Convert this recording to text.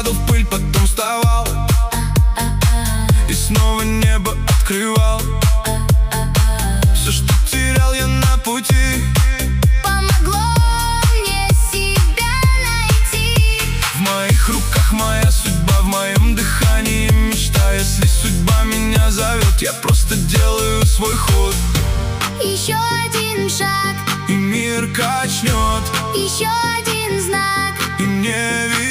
падал в пыль, потом вставал и снова небо открывал. Все, что терял я на пути, помогло мне себя найти. в моих руках моя судьба, в моем дыхании мечта. Если судьба меня зовет, я просто делаю свой ход. Еще один шаг, и мир качнет. еще один знак, И мне